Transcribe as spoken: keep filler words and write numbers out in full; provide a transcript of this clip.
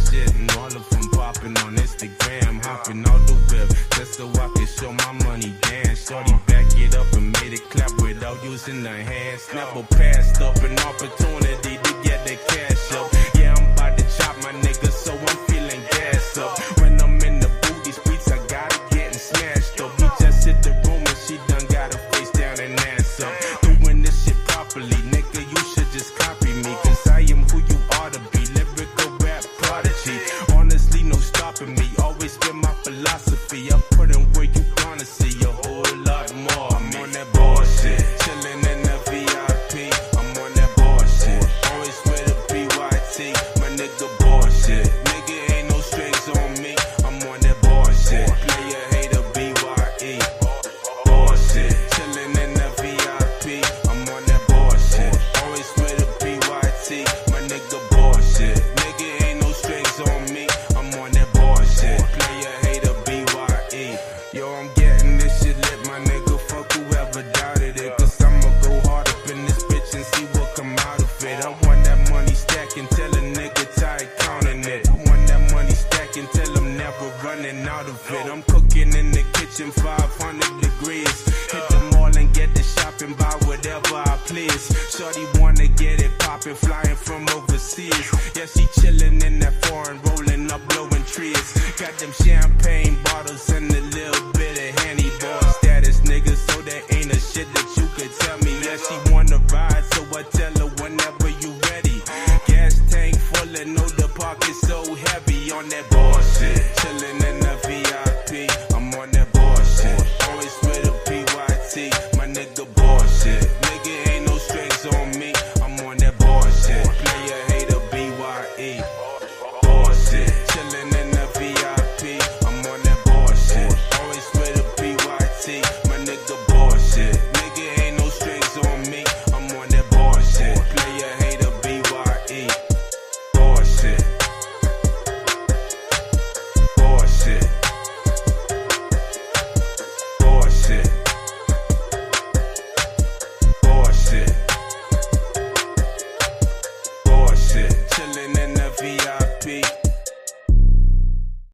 shit, and all of them popping on Instagram, hopping out the whip just so I can show my money dance. Shorty back it up and made it clap without using her hands. Never passed up an opportunity to get the cash up. Yeah, I'm about to chop my nigga, so I'm feeling gas up. When I'm in the booty streets, I got it getting smashed up. We just hit the room and she done got her face down and ass up. Doing this shit properly, nigga, you should just copy me, cause I am who you ought to be. Lyrical rap prodigy, honestly no stopping me. Always been my philosophy, I put in where you gonna see a whole lot more. I'm on that bullshit, chillin' in the V I P. I'm on that bullshit, always with a B Y T. My nigga bullshit, nigga ain't no strings on me. I'm on that bullshit, player hater B Y E. Bullshit, chillin' in the V I P. I'm on that bullshit, always with a B Y T. My nigga bullshit, nigga ain't no strings on me. I'm on that bullshit, player hater B Y E. Yo, I'm getting this shit lit, my nigga. Fuck whoever doubted it, cause I'ma go hard up in this bitch and see what come out of it. I want that money stacking till a nigga tired counting it. I want that money stacking till I'm never running out of it. I'm cooking in the kitchen five hundred degrees. Hit the mall and get the shopping, buy whatever I please. Shorty wanna get it poppin', flying from overseas. Yeah, she chillin' in that foreign, rolling up, blowing trees. Got them champagne bottles and a little bit of Henny. Boy status, nigga, so there ain't a shit that you could tell me. Yeah, she wanna ride, so I tell her whenever you ready. Gas tank full and know the pocket's so heavy on that bullshit. Chillin' in